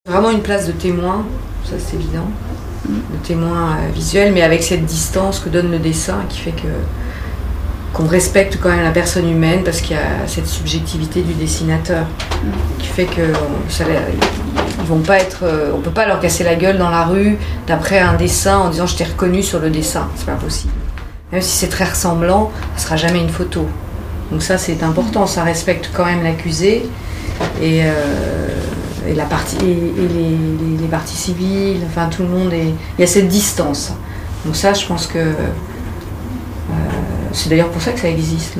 Vraiment une place de témoin, ça c'est évident, de témoin visuel, mais avec cette distance que donne le dessin qui fait qu'on respecte quand même la personne humaine parce qu'il y a cette subjectivité du dessinateur qui fait que ils vont pas être, on peut pas leur casser la gueule dans la rue d'après un dessin en disant je t'ai reconnu sur le dessin, c'est pas possible. Même si c'est très ressemblant, ça sera jamais une photo. Donc ça c'est important, ça respecte quand même l'accusé et les parties civiles, enfin tout le monde il y a cette distance. Donc ça je pense que c'est d'ailleurs pour ça que ça existe, non ?